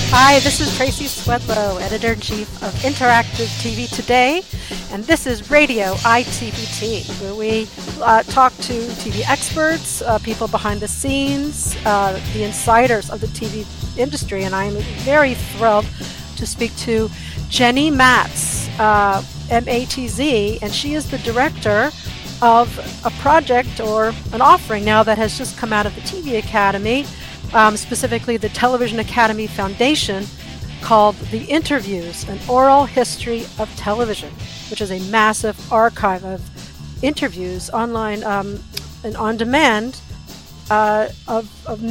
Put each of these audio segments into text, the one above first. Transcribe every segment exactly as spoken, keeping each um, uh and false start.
Hi, this is Tracy Swedlow, Editor-in-Chief of Interactive T V Today, and this is Radio I T V T, where we uh, talk to T V experts, uh, people behind the scenes, uh, the insiders of the T V industry, and I'm very thrilled to speak to Jenny Matz, uh, M A T Z, and she is the director of a project or an offering now that has just come out of the T V Academy, Um, specifically the Television Academy Foundation, called The Interviews, an Oral History of Television, which is a massive archive of interviews online um, and on demand uh, of, of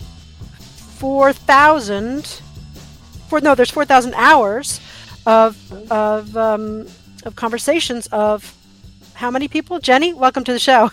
four thousand, four, no, there's four thousand hours of, of, um, of conversations of how many people? Jenny, welcome to the show.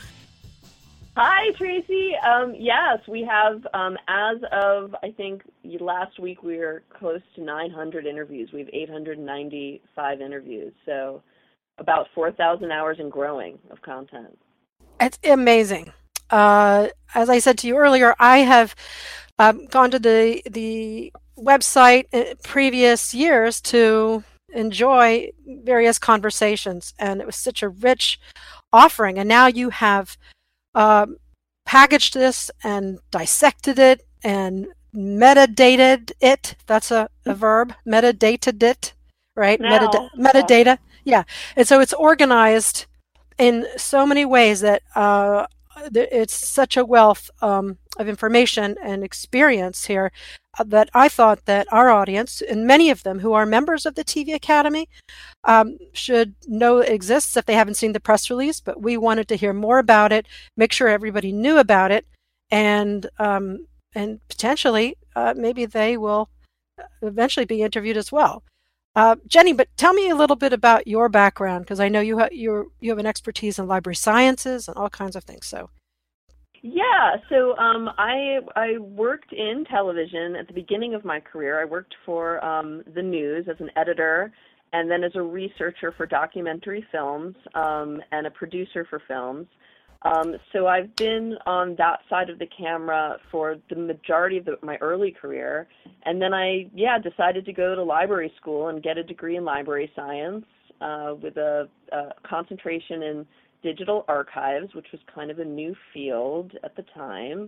Hi, Tracy. Um, yes, we have, um, as of, I think, last week, we were close to nine hundred interviews. We have eight hundred ninety-five interviews, so about four thousand hours and growing of content. It's amazing. Uh, as I said to you earlier, I have um, gone to the, the website in previous years to enjoy various conversations, and it was such a rich offering, and now you have Um, packaged this and dissected it and metadated it. That's a, a verb. Metadated it, right? No. Metad- metadata. Yeah. And so it's organized in so many ways that uh, it's such a wealth um, of information and experience here uh, that I thought that our audience, and many of them who are members of the T V Academy, um, should know it exists if they haven't seen the press release. But we wanted to hear more about it, make sure everybody knew about it, and um, and potentially uh, maybe they will eventually be interviewed as well. Uh, Jenny, but tell me a little bit about your background, because I know you ha- you you have an expertise in library sciences and all kinds of things. So. Yeah, so um, I I worked in television at the beginning of my career. I worked for um, the news as an editor, and then as a researcher for documentary films um, and a producer for films. Um, so I've been on that side of the camera for the majority of the, my early career, and then I yeah decided to go to library school and get a degree in library science uh, with a, a concentration in digital archives, which was kind of a new field at the time,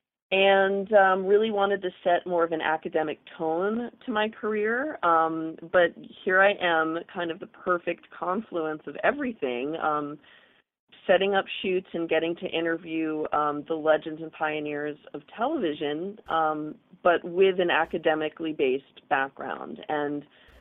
and um, really wanted to set more of an academic tone to my career. Um, but here I am, kind of the perfect confluence of everything, um, setting up shoots and getting to interview um, the legends and pioneers of television, um, but with an academically based background. And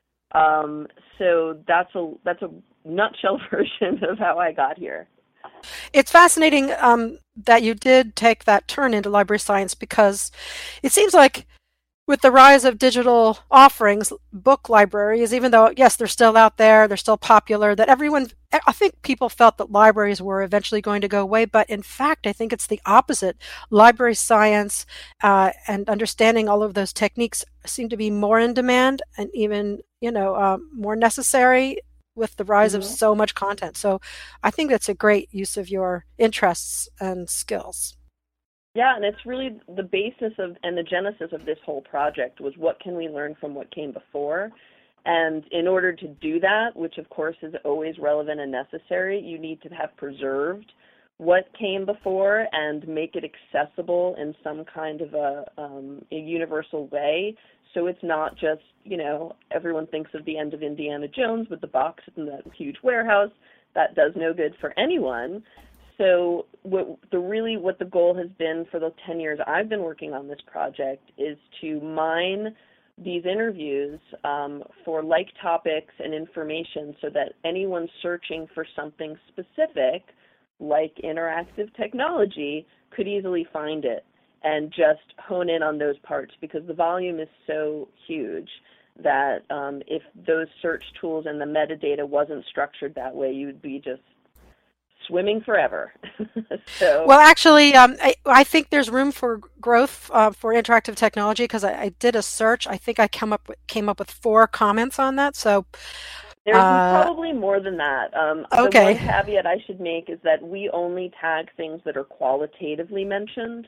um, so that's a that's a nutshell version of how I got here. It's fascinating um, that you did take that turn into library science, because it seems like with the rise of digital offerings, book libraries, even though, yes, they're still out there, they're still popular, that everyone, I think people felt that libraries were eventually going to go away, but in fact, I think it's the opposite. Library science uh, and understanding all of those techniques seem to be more in demand and even, you know, uh, more necessary with the rise mm-hmm. of so much content. So I think that's a great use of your interests and skills. Yeah, and it's really the basis of and the genesis of this whole project was what can we learn from what came before? And in order to do that, which of course is always relevant and necessary, you need to have preserved what came before and make it accessible in some kind of a, um, a universal way. So it's not just, you know, everyone thinks of the end of Indiana Jones with the box in that huge warehouse. That does no good for anyone. So what the really what the goal has been for the ten years I've been working on this project is to mine these interviews um, for like topics and information so that anyone searching for something specific, like interactive technology, could easily find it and just hone in on those parts, because the volume is so huge that um, if those search tools and the metadata wasn't structured that way, you'd be just swimming forever. so, well, actually, um, I, I think there's room for growth uh, for interactive technology, because I, I did a search. I think I came up with, came up with four comments on that. So there's uh, probably more than that. Um, okay. The one caveat I should make is that we only tag things that are qualitatively mentioned.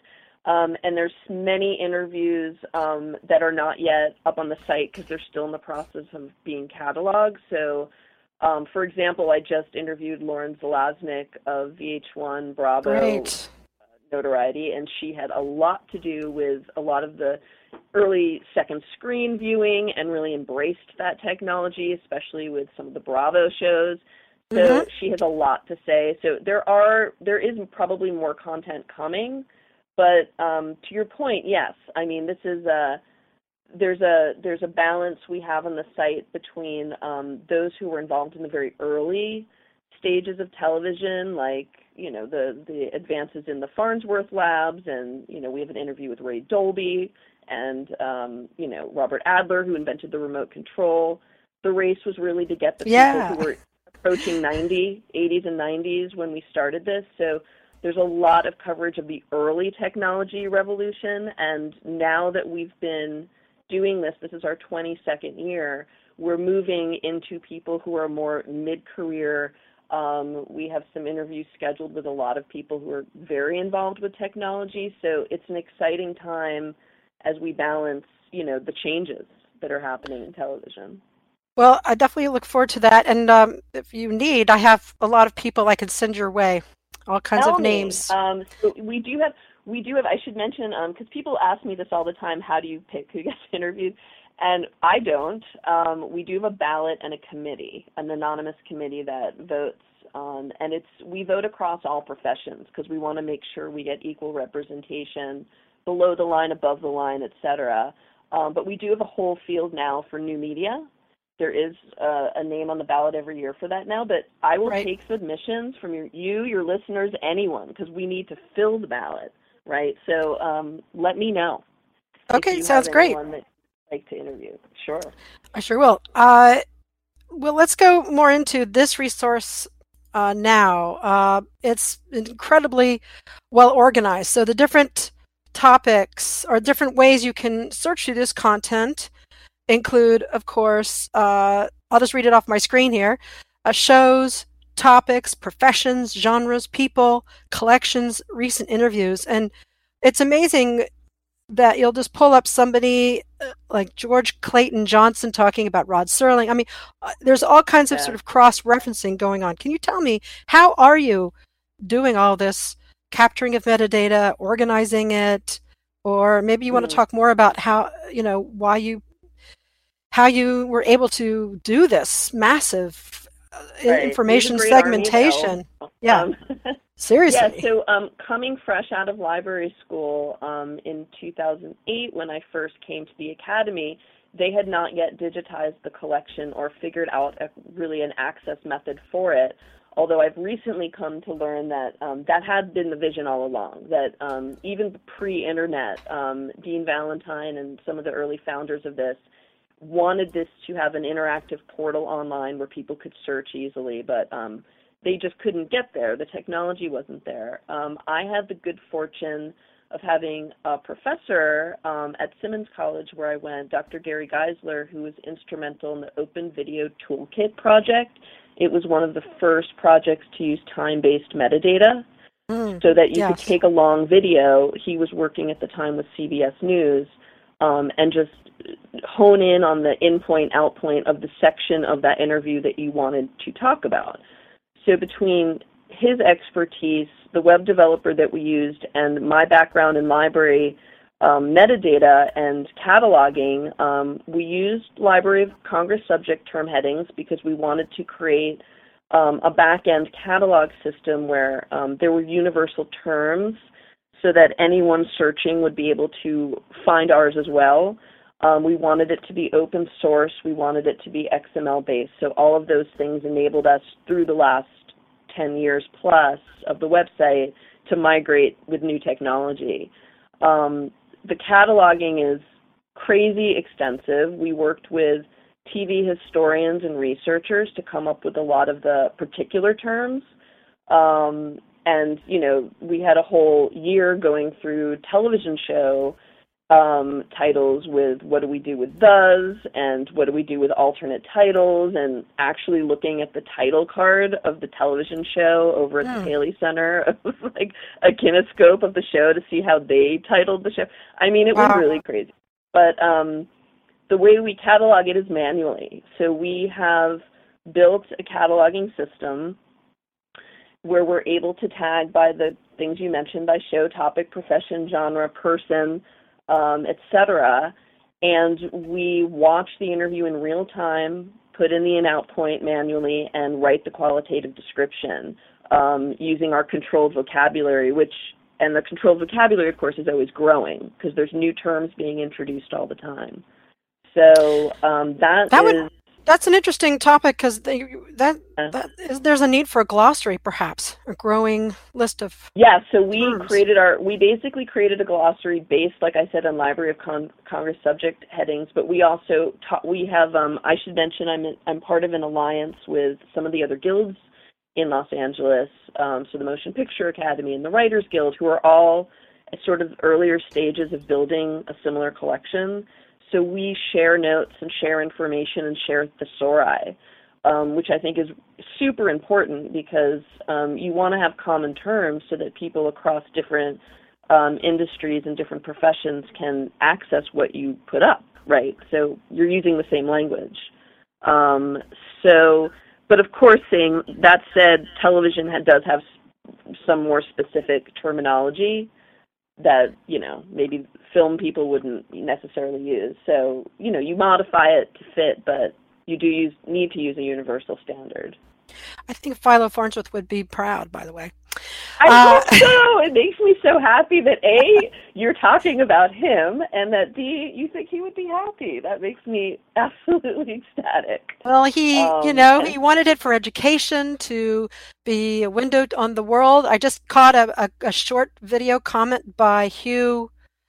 Um, and there's many interviews um, that are not yet up on the site because they're still in the process of being cataloged. So, um, for example, I just interviewed Lauren Zalaznik of V H one Bravo Great. Notoriety, and she had a lot to do with a lot of the early second screen viewing and really embraced that technology, especially with some of the Bravo shows. So Mm-hmm. she has a lot to say. So there are there is probably more content coming. But um, to your point, yes. I mean, this is a there's a there's a balance we have on the site between um, those who were involved in the very early stages of television, like you know the the advances in the Farnsworth labs, and you know we have an interview with Ray Dolby and um, you know Robert Adler, who invented the remote control. The race was really to get the Yeah. people who were approaching ninety, eighties and nineties when we started this. So there's a lot of coverage of the early technology revolution, and now that we've been doing this, this is our twenty-second year, we're moving into people who are more mid-career. Um, we have some interviews scheduled with a lot of people who are very involved with technology, so it's an exciting time as we balance, you know, the changes that are happening in television. Well, I definitely look forward to that. And um, if you need, I have a lot of people I can send your way. All kinds Tell of me. names. Um, so we do have, we do have. I should mention because um, people ask me this all the time. How do you pick who gets interviewed? And I don't. Um, we do have a ballot and a committee, an anonymous committee that votes on, and it's we vote across all professions because we want to make sure we get equal representation, below the line, above the line, et cetera. Um, but we do have a whole field now for new media. There is uh, a name on the ballot every year for that now, but I will Right. take submissions from your, you, your listeners, anyone, because we need to fill the ballot, right? So um, let me know Okay, if you sounds have great. anyone that you'd like to interview. Sure. I sure will. Uh, well, let's go more into this resource uh, now. Uh, it's incredibly well organized. So the different topics or different ways you can search through this content include, of course, uh, I'll just read it off my screen here, uh, shows, topics, professions, genres, people, collections, recent interviews. And it's amazing that you'll just pull up somebody uh, like George Clayton Johnson talking about Rod Serling. I mean, uh, there's all kinds of Yeah. sort of cross-referencing going on. Can you tell me, how are you doing all this capturing of metadata, organizing it, or maybe you want to Mm. talk more about how, you know, why you how you were able to do this massive uh, Right. information We have a great army of segmentation. elves. Yeah, Um, seriously. Yeah, so um, coming fresh out of library school um, in two thousand eight, when I first came to the academy, they had not yet digitized the collection or figured out a, really an access method for it. Although I've recently come to learn that um, that had been the vision all along, that um, even pre-internet, um, Dean Valentine and some of the early founders of this wanted this to have an interactive portal online where people could search easily, but um, they just couldn't get there. The technology wasn't there. Um, I had the good fortune of having a professor um, at Simmons College where I went, Doctor Gary Geisler, who was instrumental in the Open Video Toolkit project. It was one of the first projects to use time-based metadata Mm, so that you yes. could take a long video. He was working at the time with C B S News um, and just hone in on the in-point, out-point of the section of that interview that you wanted to talk about. So between his expertise, the web developer that we used, and my background in library um, metadata and cataloging, um, we used Library of Congress subject term headings because we wanted to create um, a back-end catalog system where um, there were universal terms so that anyone searching would be able to find ours as well. Um, we wanted it to be open source. We wanted it to be X M L based. So all of those things enabled us through the last ten years plus of the website to migrate with new technology. Um, the cataloging is crazy extensive. We worked with T V historians and researchers to come up with a lot of the particular terms. Um, and, you know, we had a whole year going through television show um, titles with what do we do with those, and what do we do with alternate titles, and actually looking at the title card of the television show over at Hmm. the Paley Center, like a kinescope of the show to see how they titled the show. I mean, it was Wow. really crazy. But um, the way we catalog it is manually. So we have built a cataloging system where we're able to tag by the things you mentioned, by show, topic, profession, genre, person, um, et cetera. And we watch the interview in real time, put in the in-out point manually, and write the qualitative description um, using our controlled vocabulary, which, and the controlled vocabulary, of course, is always growing because there's new terms being introduced all the time. So um, that, That is... would That's an interesting topic because that, Uh, that is, there's a need for a glossary, perhaps, a growing list of Yeah, so we terms. created our, we basically created a glossary based, like I said, on Library of Con- Congress subject headings, but we also, ta- we have, um, I should mention I'm, in, I'm part of an alliance with some of the other guilds in Los Angeles, um, so the Motion Picture Academy and the Writers Guild, who are all at sort of earlier stages of building a similar collection. So we share notes and share information and share thesauri, um, which I think is super important because um, you want to have common terms so that people across different um, industries and different professions can access what you put up, right? So you're using the same language. Um, so, but of course, saying that said, television had, does have some more specific terminology that, you know, maybe film people wouldn't necessarily use. So, you know, you modify it to fit, but you do use need to use a universal standard. I think Philo Farnsworth would be proud, by the way. I Uh, hope so. It makes me so happy that A, you're talking about him, and that B, you think he would be happy. That makes me absolutely ecstatic. Well, he, Um, you know, and- he wanted it for education, to be a window on the world. I just caught a, a, a short video comment by Hugh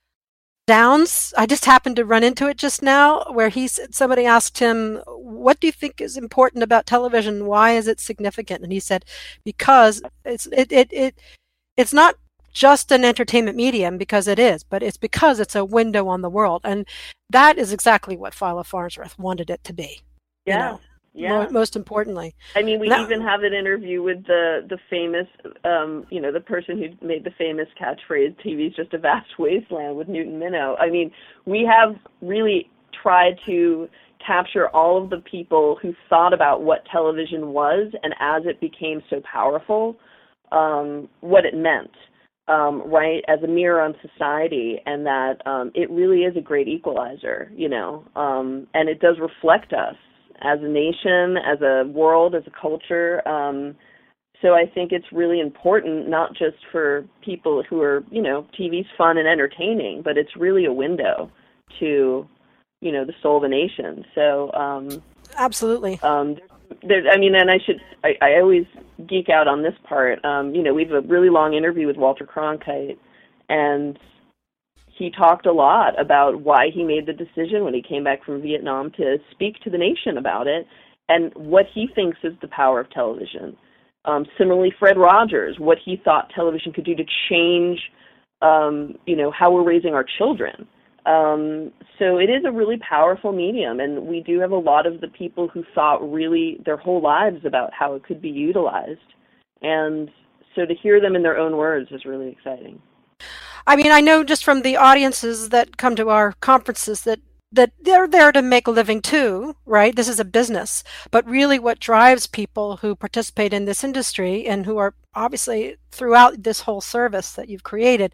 Downs. I just happened to run into it just now, where he said, somebody asked him, "What do you think is important about television? Why is it significant?" And he said, "Because it's it it, it it's not just an entertainment medium, because it is, but it's because it's a window on the world." And that is exactly what Philo Farnsworth wanted it to be. yeah, You know, yeah. mo- most importantly. I mean, we No. even have an interview with the the famous, um, you know, the person who made the famous catchphrase, "T V's just a vast wasteland," with Newton Minow. I mean, we have really tried to capture all of the people who thought about what television was, and as it became so powerful, um, what it meant, um, right, as a mirror on society, and that um, it really is a great equalizer, you know, um, and it does reflect us as a nation, as a world, as a culture. Um, so I think it's really important, not just for people who are, you know, T V's fun and entertaining, but it's really a window to, you know, the soul of a nation. So, um, Absolutely. um, there, I mean, and I should, I, I always geek out on this part. Um, you know, we have a really long interview with Walter Cronkite, and he talked a lot about why he made the decision when he came back from Vietnam to speak to the nation about it and what he thinks is the power of television. Um, similarly, Fred Rogers, what he thought television could do to change, um, you know, how we're raising our children. Um, so it is a really powerful medium, and we do have a lot of the people who thought really their whole lives about how it could be utilized. And so to hear them in their own words is really exciting. I mean, I know just from the audiences that come to our conferences that that they're there to make a living too, right? This is a business. But really what drives people who participate in this industry and who are obviously throughout this whole service that you've created,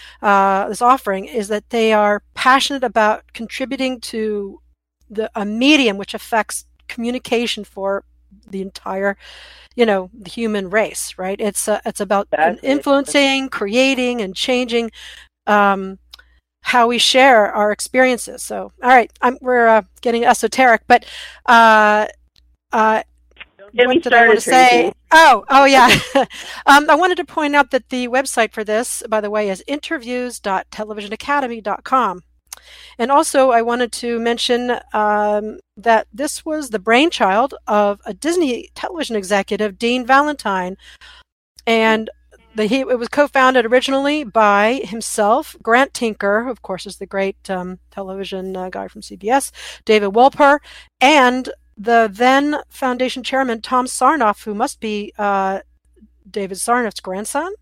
uh, this offering, is that they are passionate about contributing to the a medium which affects communication for the entire, you know, the human race, right? It's uh, it's about Exactly. influencing, creating, and changing um, how we share our experiences. So, all right, I'm, we're uh, getting esoteric, but uh, uh, Get what me did I want to started, say? Tracy. Oh, oh yeah. um, I wanted to point out that the website for this, by the way, is interviews dot television academy dot com. And also, I wanted to mention um, that this was the brainchild of a Disney television executive, Dean Valentine. And the he it was co-founded originally by himself, Grant Tinker, who of course is the great um, television uh, guy from C B S, David Wolper, and the then foundation chairman Tom Sarnoff, who must be uh, David Sarnoff's grandson.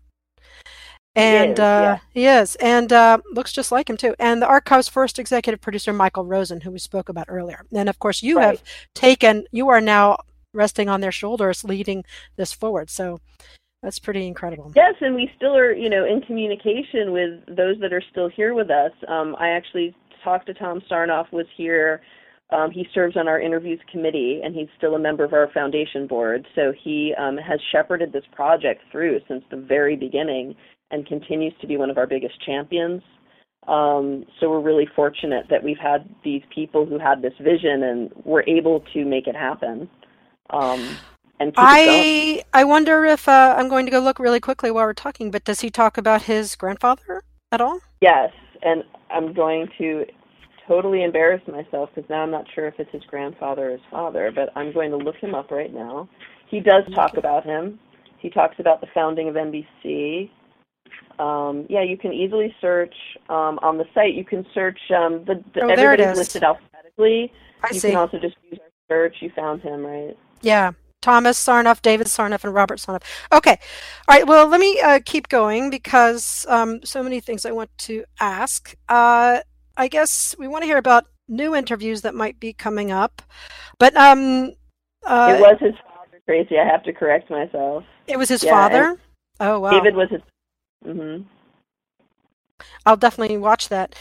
And he is, uh, yeah. he is, and uh, looks just like him too. And the archive's first executive producer, Michael Rosen, who we spoke about earlier. And of course, you Right. have taken, you are now resting on their shoulders, leading this forward. So that's pretty incredible. Yes, and we still are, you know, in communication with those that are still here with us. Um, I actually talked to Tom Sarnoff, was here. Um, he serves on our interviews committee, and he's still a member of our foundation board. So he um, has shepherded this project through since the very beginning and continues to be one of our biggest champions. Um, so we're really fortunate that we've had these people who had this vision and were able to make it happen. Um, and keep I it going. I wonder if uh, I'm going to go look really quickly while we're talking. But does he talk about his grandfather at all? Yes, and I'm going to totally embarrass myself because now I'm not sure if it's his grandfather or his father, but I'm going to look him up right now. He does talk about him. He talks about the founding of N B C. Um, yeah, you can easily search um, on the site. You can search, um, the, the Oh, there it everybody's is. listed alphabetically. I You see. can also just use our search. You found him, right? Yeah. Thomas Sarnoff, David Sarnoff, and Robert Sarnoff. Okay. All right. Well, let me uh, keep going because um, so many things I want to ask. Uh, I guess we want to hear about new interviews that might be coming up. But um, uh, it was his father, Tracy. I have to correct myself. It was his Yeah, father? Oh, wow. David was his... Mm-hmm. I'll definitely watch that.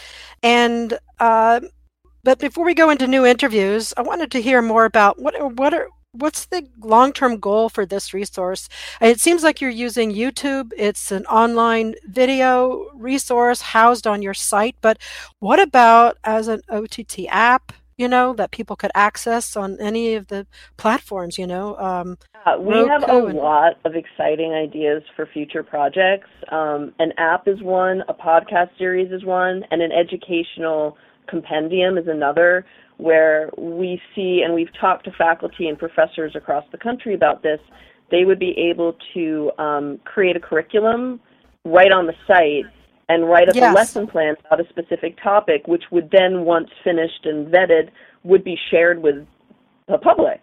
And uh, but before we go into new interviews, I wanted to hear more about what what are what's the long-term goal for this resource? It seems like you're using YouTube. It's an online video resource housed on your site, but what about as an O T T app, you know, that people could access on any of the platforms, you know? Um, Uh, we Roku have a and- lot of exciting ideas for future projects. Um, an app is one, a podcast series is one, and an educational compendium is another, where we see, and we've talked to faculty and professors across the country about this, they would be able to um, create a curriculum right on the site and write up Yes. a lesson plan about a specific topic, which would then, once finished and vetted, would be shared with the public.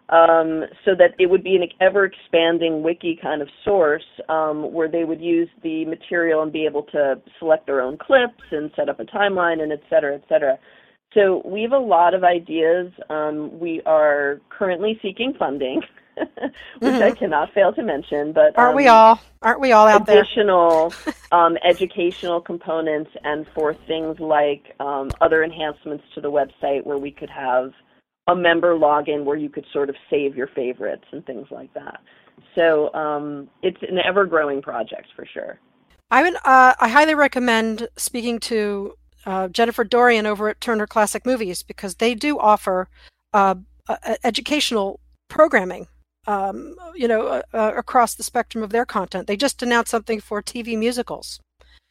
Um, so that it would be an ever-expanding wiki kind of source um, where they would use the material and be able to select their own clips and set up a timeline and et cetera, et cetera. So we have a lot of ideas. Um, we are currently seeking funding, which Mhm. I cannot fail to mention. But Aren't um, we all? Aren't we all out there? additional um, educational components, and for things like um, other enhancements to the website where we could have a member login where you could sort of save your favorites and things like that. So um, it's an ever-growing project for sure. I would. Uh, I highly recommend speaking to uh, Jennifer Dorian over at Turner Classic Movies because they do offer uh, uh, educational programming. Um, you know, uh, uh, across the spectrum of their content. They just announced something for T V musicals.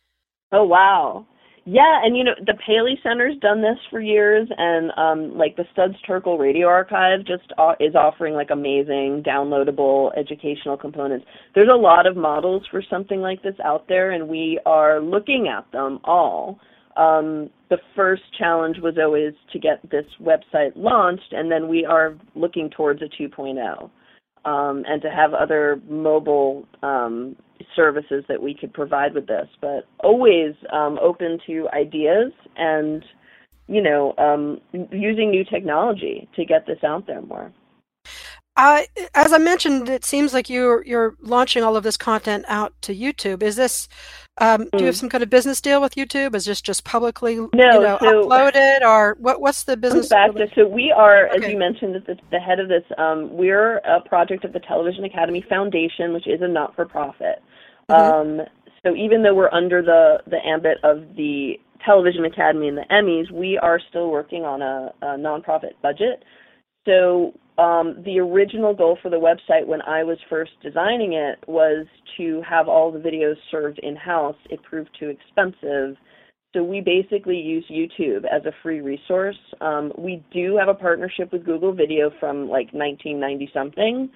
Oh, wow. Yeah, and you know, the Paley Center's done this for years, and um, like the Studs Terkel Radio Archive just uh, is offering like amazing downloadable educational components. There's a lot of models for something like this out there, and we are looking at them all. Um, the first challenge was always to get this website launched, and then we are looking towards a two point oh. Um, and to have other mobile um, services that we could provide with this, but always um, open to ideas and, you know, um, using new technology to get this out there more. Uh, as I mentioned, it seems like you're you're launching all of this content out to YouTube. Is this um, mm. do you have some kind of business deal with YouTube? Is this just publicly no, you know, so uploaded, or what? What's the business? Back to, so we are, okay. as you mentioned, at the, the head of this. Um, we're a project of the Television Academy Foundation, which is a not-for-profit. Mm-hmm. Um, so even though we're under the the ambit of the Television Academy and the Emmys, we are still working on a, a nonprofit budget. So um, the original goal for the website when I was first designing it was to have all the videos served in-house. It proved too expensive. So we basically use YouTube as a free resource. Um, we do have a partnership with Google Video from like nineteen ninety something.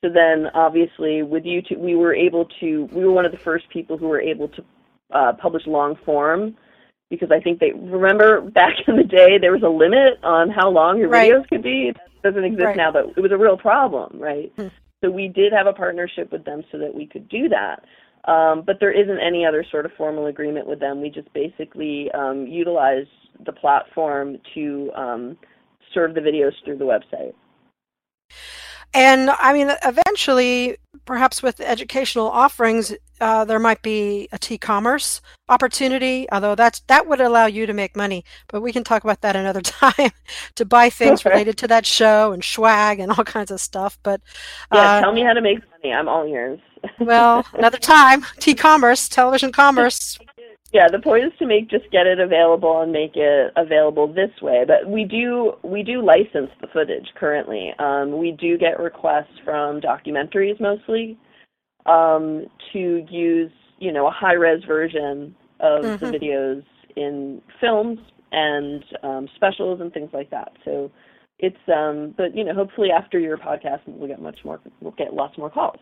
So then, obviously, with YouTube, we were able to, we were one of the first people who were able to uh, publish long form, because I think they, remember back in the day, there was a limit on how long your right. videos could be. It doesn't exist right. now, but it was a real problem, right? Hmm. So we did have a partnership with them so that we could do that. Um, but there isn't any other sort of formal agreement with them. We just basically um, utilize the platform to um, serve the videos through the website. And I mean, eventually, perhaps with educational offerings, uh, there might be a T-commerce opportunity, although that's, that would allow you to make money. But we can talk about that another time, to buy things related to that show and swag and all kinds of stuff. But uh, yeah, tell me how to make money. I'm all ears. Well, another time, T-commerce, television commerce. Yeah, the point is to make just get it available and make it available this way. But we do we do license the footage currently. Um, we do get requests from documentaries mostly um, to use, you know, a high-res version of mm-hmm. the videos in films and um, specials and things like that. So it's um, but you know, hopefully after your podcast we'll get much more. We'll get lots more calls.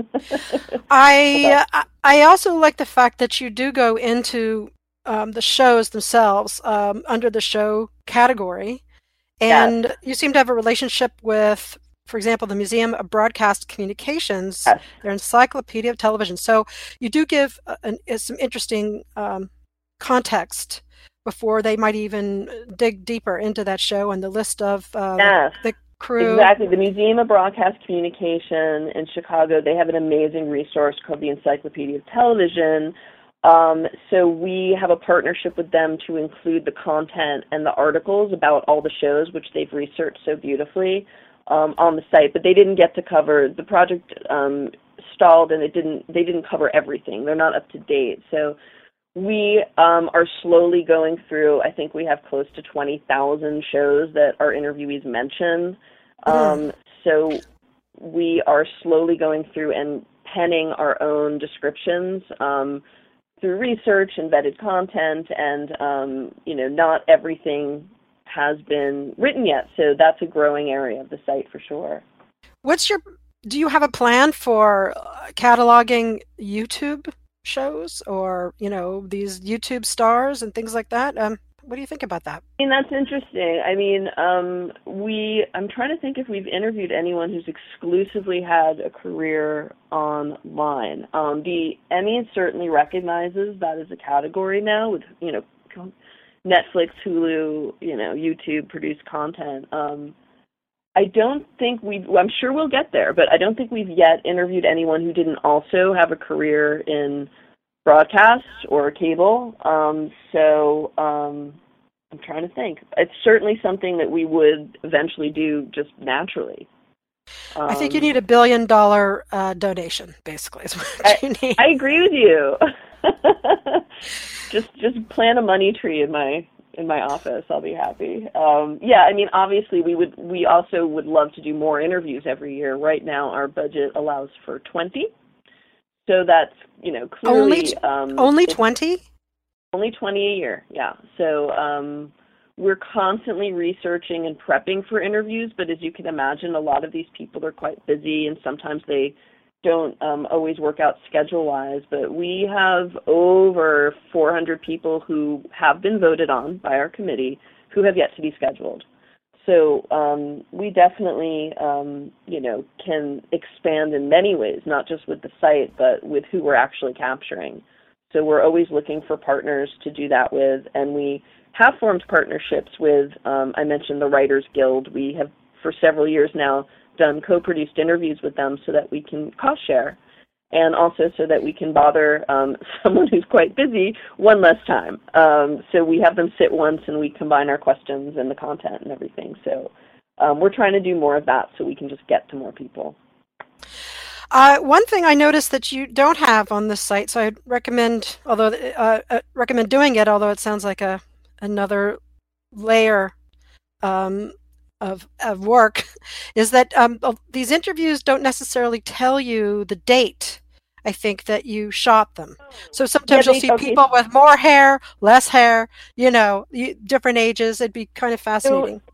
I uh, I also like the fact that you do go into um, the shows themselves um, under the show category, and yes. you seem to have a relationship with, for example, the Museum of Broadcast Communications, yes. their Encyclopedia of Television. So you do give an, some interesting um, context before they might even dig deeper into that show and the list of uh, yes. the, the crew. Exactly. The Museum of Broadcast Communication in Chicago, they have an amazing resource called the Encyclopedia of Television. Um, so we have a partnership with them to include the content and the articles about all the shows, which they've researched so beautifully um, on the site. But they didn't get to cover, the project um, stalled and it didn't. they didn't cover everything. They're not up to date. So we um, are slowly going through, I think we have close to twenty thousand shows that our interviewees mention. Um, mm. So we are slowly going through and penning our own descriptions um, through research and vetted content, and, um, you know, not everything has been written yet. So that's a growing area of the site for sure. What's your, do you have a plan for cataloging YouTube shows, or, you know, these YouTube stars and things like that? Um, what do you think about that? I mean, that's interesting. I mean, um, we, I'm trying to think if we've interviewed anyone who's exclusively had a career online. Um, the Emmy certainly recognizes that as a category now with, you know, Netflix, Hulu, you know, YouTube produced content. Um, I don't think we've, well, I'm sure we'll get there, but I don't think we've yet interviewed anyone who didn't also have a career in broadcast or cable. Um, so um, I'm trying to think. It's certainly something that we would eventually do just naturally. Um, I think you need a billion dollar uh, donation, basically, is what I, you need. I agree with you. just just plant a money tree in my in my office. I'll be happy. Um, yeah, I mean, obviously, we would. We also would love to do more interviews every year. Right now, our budget allows for twenty. So that's, you know, clearly... Only, um, only twenty? Only twenty a year, yeah. So um, we're constantly researching and prepping for interviews, but as you can imagine, a lot of these people are quite busy, and sometimes they don't um, always work out schedule-wise. But we have over four hundred people who have been voted on by our committee who have yet to be scheduled. So um, we definitely, um, you know, can expand in many ways, not just with the site, but with who we're actually capturing. So we're always looking for partners to do that with, and we have formed partnerships with, um, I mentioned the Writers Guild. We have, for several years now, done co-produced interviews with them so that we can cost share, and also so that we can bother um, someone who's quite busy one less time. Um, so we have them sit once and we combine our questions and the content and everything. So um, we're trying to do more of that so we can just get to more people. Uh, one thing I noticed that you don't have on this site, so I'd recommend, although uh, uh, recommend doing it, although it sounds like a another layer um, of of work, is that um, these interviews don't necessarily tell you the date, I think, that you shot them. So sometimes yeah, they, you'll see okay. people with more hair, less hair, you know, different ages. It'd be kind of fascinating. So we,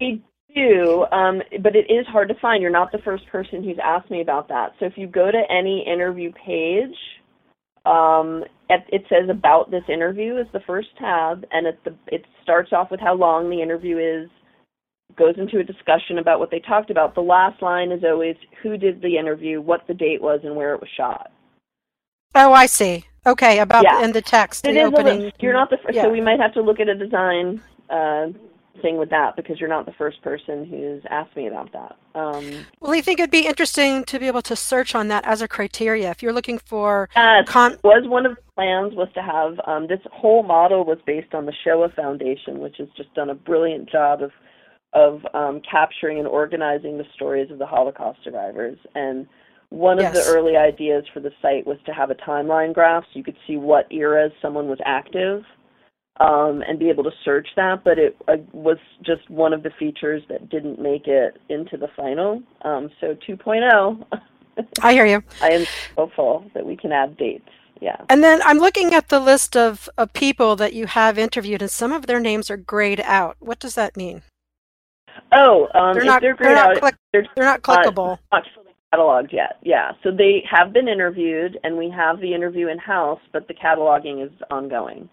do, um, but it is hard to find. You're not the first person who's asked me about that. So if you go to any interview page, um, it, it says about this interview is the first tab, and it, the, it starts off with how long the interview is, goes into a discussion about what they talked about. The last line is always who did the interview, what the date was, and where it was shot. Oh, I see. Okay, about yeah. the, in the text, it the is opening. A, you're not the first, yeah. so we might have to look at a design uh, thing with that, because you're not the first person who's asked me about that. Um, well, I think it'd be interesting to be able to search on that as a criteria. If you're looking for... Yes, con- was one of the plans was to have, um, this whole model was based on the Shoah Foundation, which has just done a brilliant job of of um, capturing and organizing the stories of the Holocaust survivors. And one of yes. the early ideas for the site was to have a timeline graph so you could see what eras someone was active um, and be able to search that, but it uh, was just one of the features that didn't make it into the final. Um, so two point oh, I hear you. I am hopeful that we can add dates. Yeah. And then I'm looking at the list of, of people that you have interviewed, and some of their names are grayed out. What does that mean? Oh, um, they're if not, they're they're grayed not, out, click, they're, they're not clickable. Uh, not fully cataloged yet. Yeah, so they have been interviewed, and we have the interview in house, but the cataloging is ongoing.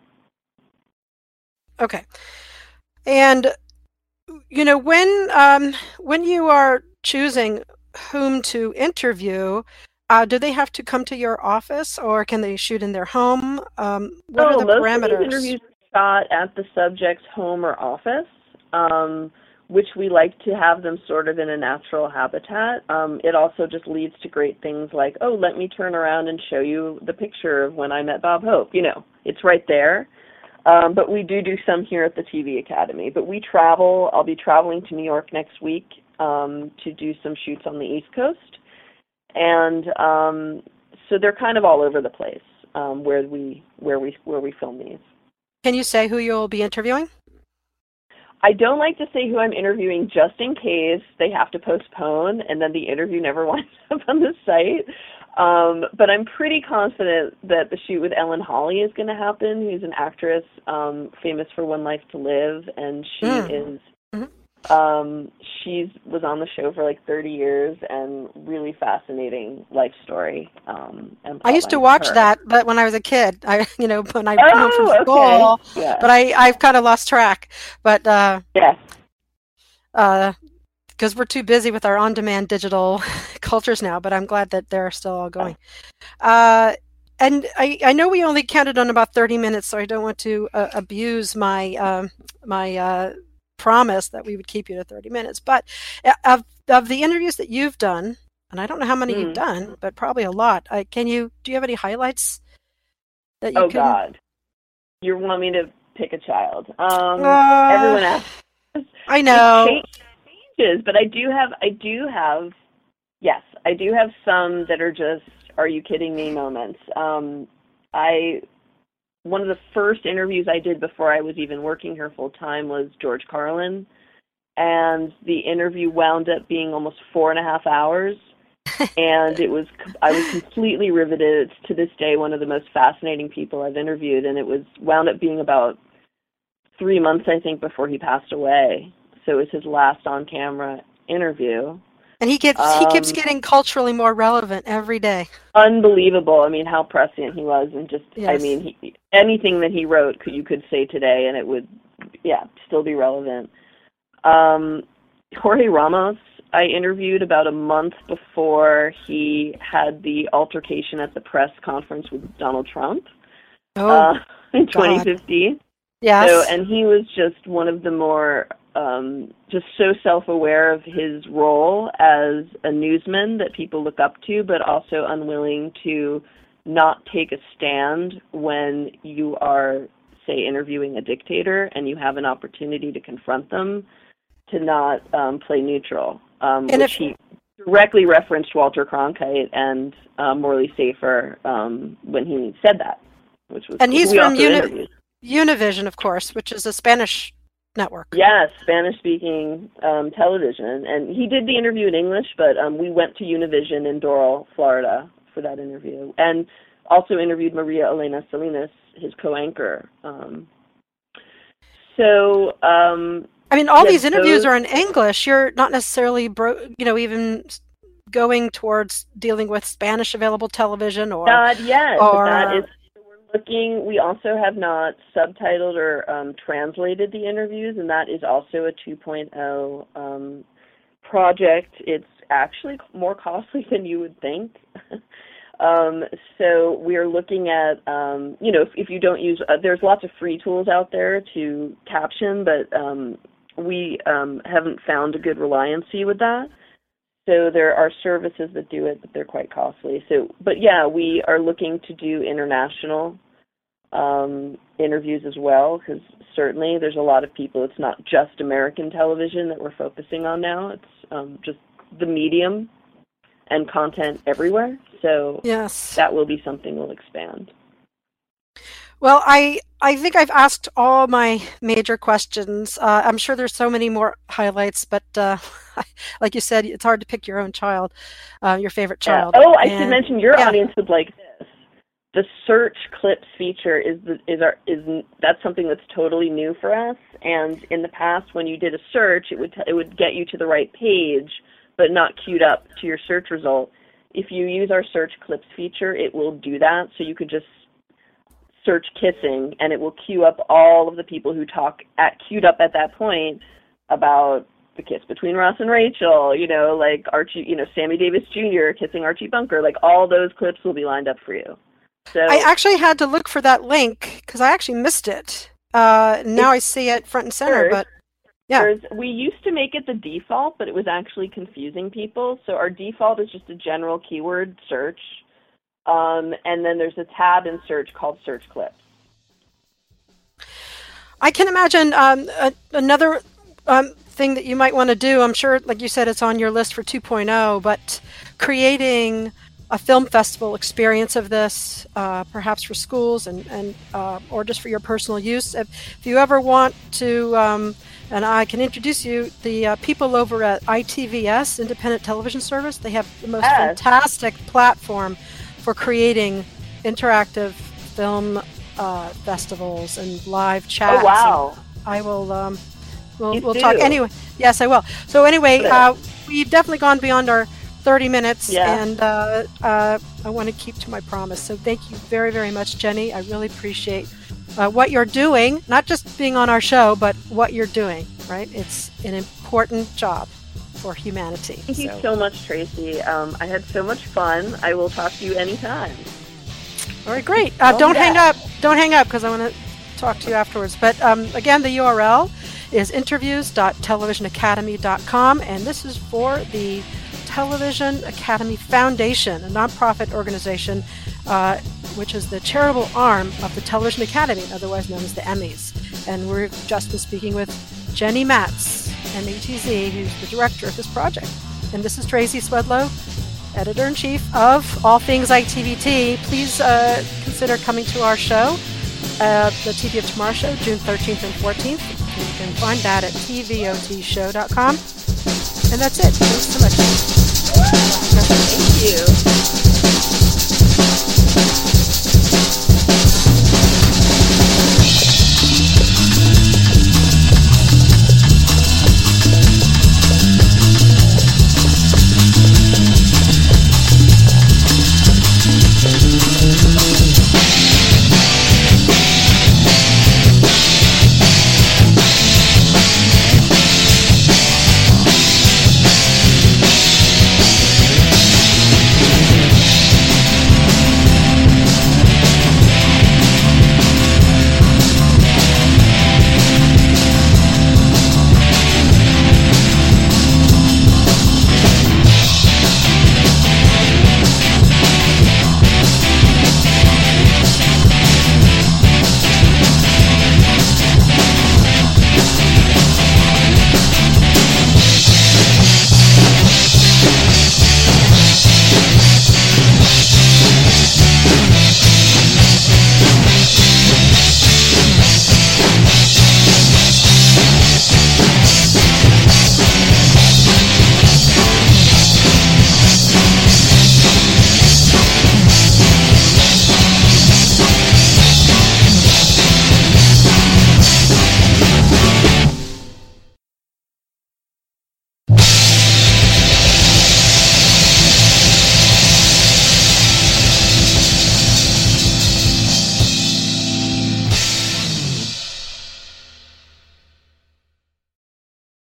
Okay, and you know when um, when you are choosing whom to interview, uh, do they have to come to your office, or can they shoot in their home? Um, what oh, are the most parameters? Of these interviews are shot at the subject's home or office. Um, which we like to have them sort of in a natural habitat. Um, it also just leads to great things like, oh, let me turn around and show you the picture of when I met Bob Hope. You know, it's right there. Um, but we do do some here at the T V Academy. But we travel. I'll be traveling to New York next week um, to do some shoots on the East Coast. And um, so they're kind of all over the place um, where we where we where we film these. Can you say who you'll be interviewing? I don't like to say who I'm interviewing just in case they have to postpone and then the interview never winds up on the site. Um, but I'm pretty confident that the shoot with Ellen Holly is going to happen, who's an actress um, famous for One Life to Live, and she mm. is mm-hmm. um, she's was on the show for like thirty years, and really fascinating life story. Um, and I used to watch that, but when I was a kid, I you know when I oh, came home from school, okay. yeah. but I I've kind of lost track. But uh, yes. Uh, because we're too busy with our on-demand digital cultures now, but I'm glad that they're still all going. Uh, and I, I know we only counted on about thirty minutes, so I don't want to uh, abuse my um, my uh, promise that we would keep you to thirty minutes. But of, of the interviews that you've done, and I don't know how many mm. you've done, but probably a lot, uh, can you, do you have any highlights that you Oh, can... God. You want me to pick a child? Um, uh, everyone asks. I know. Is, but I do have, I do have, yes, I do have some that are just, are you kidding me moments. Um, I, one of the first interviews I did before I was even working here full time was George Carlin, and the interview wound up being almost four and a half hours, and it was, I was completely riveted. It's to this day one of the most fascinating people I've interviewed, and it was wound up being about three months, I think, before he passed away. So it was his last on-camera interview. And he gets um, he keeps getting culturally more relevant every day. Unbelievable. I mean, how prescient he was, and just, yes. I mean, he, anything that he wrote, you could say today, and it would, yeah, still be relevant. Um, Jorge Ramos, I interviewed about a month before he had the altercation at the press conference with Donald Trump oh, uh, in twenty fifteen. Yes. So, and he was just one of the more Um, just so self-aware of his role as a newsman that people look up to, but also unwilling to not take a stand when you are, say, interviewing a dictator and you have an opportunity to confront them, to not um, play neutral, um, which if, he directly referenced Walter Cronkite and uh, Morley Safer um, when he said that, which was and he's from Uni- Univision, of course, which is a Spanish network. Yes, Spanish-speaking um, television. And he did the interview in English, but um, we went to Univision in Doral, Florida for that interview. And also interviewed Maria Elena Salinas, his co-anchor. Um, so, um, I mean, all yeah, these interviews those, are in English. You're not necessarily, bro- you know, even going towards dealing with Spanish available television or not yet, or but that is, we're looking, we also have not subtitled or um, translated the interviews, and that is also a two point oh um, project. It's actually more costly than you would think. um, so we're looking at, um, you know, if, if you don't use, uh, there's lots of free tools out there to caption, but um, we um, haven't found a good reliancy with that. So there are services that do it, but they're quite costly. So, but yeah, we are looking to do international um, interviews as well, because certainly there's a lot of people. It's not just American television that we're focusing on now. It's um, just the medium and content everywhere. So yes, that will be something we'll expand. Well, I I think I've asked all my major questions. Uh, I'm sure there's so many more highlights, but uh, like you said, it's hard to pick your own child, uh, your favorite child. Yeah. Oh, I and, should mention your yeah. audience would like this. The search clips feature is the, is our is that's something that's totally new for us. And in the past, when you did a search, it would t- it would get you to the right page, but not queued up to your search result. If you use our search clips feature, it will do that. So you could just search kissing, and it will queue up all of the people who talk at queued up at that point about the kiss between Ross and Rachel, you know, like Archie, you know, Sammy Davis Junior kissing Archie Bunker, like all those clips will be lined up for you. So I actually had to look for that link because I actually missed it. Uh, now I see it front and center, but yeah. We used to make it the default, but it was actually confusing people. So our default is just a general keyword search. Um, and then there's a tab in search called Search Clips. I can imagine um, a, another um, thing that you might want to do. I'm sure, like you said, it's on your list for two point oh, but creating a film festival experience of this, uh, perhaps for schools and, and uh, or just for your personal use. If, if you ever want to, um, and I can introduce you, the uh, people over at I T V S, Independent Television Service, they have the most yes. fantastic platform for creating interactive film uh, festivals and live chats. Oh, wow. I will, um, we'll, you we'll do. talk. Anyway, yes, I will. So anyway, uh, we've definitely gone beyond our thirty minutes, yeah. and uh, uh, I want to keep to my promise. So thank you very, very much, Jenny. I really appreciate uh, what you're doing, not just being on our show, but what you're doing, right? It's an important job for humanity. Thank so. you so much, Tracy. Um, I had so much fun. I will talk to you anytime. All right, great. Uh, oh, don't yeah. hang up. Don't hang up because I want to talk to you afterwards. But um, again, the U R L is interviews dot television academy dot com, and this is for the Television Academy Foundation, a nonprofit organization uh, which is the charitable arm of the Television Academy, otherwise known as the Emmys. And we've just been speaking with Jenny Matz, M A T Z, who's the director of this project. And this is Tracy Swedlow, editor-in-chief of All Things I T V T. Please uh, consider coming to our show, uh, the T V of Tomorrow show, June thirteenth and fourteenth. You can find that at T V O T show dot com. And that's it. Thanks so much. Thank you.